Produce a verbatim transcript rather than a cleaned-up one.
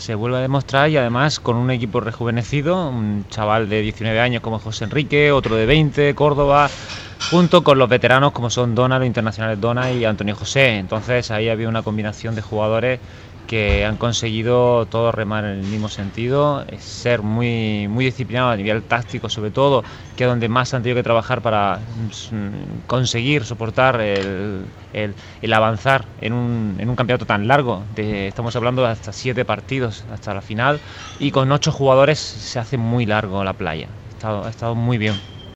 se vuelve a demostrar, y además con un equipo rejuvenecido, un chaval de diecinueve años como José Enrique, otro de veinte, Córdoba, junto con los veteranos como son Dona, los internacionales Dona y Antonio José. Entonces ahí había una combinación de jugadores que han conseguido todos remar en el mismo sentido, ser muy, muy disciplinados a nivel táctico sobre todo, que es donde más han tenido que trabajar para conseguir soportar el, el, el avanzar en un, en un campeonato tan largo. De, estamos hablando de hasta siete partidos hasta la final, y con ocho jugadores se hace muy largo la playa. Ha estado, ha estado muy bien.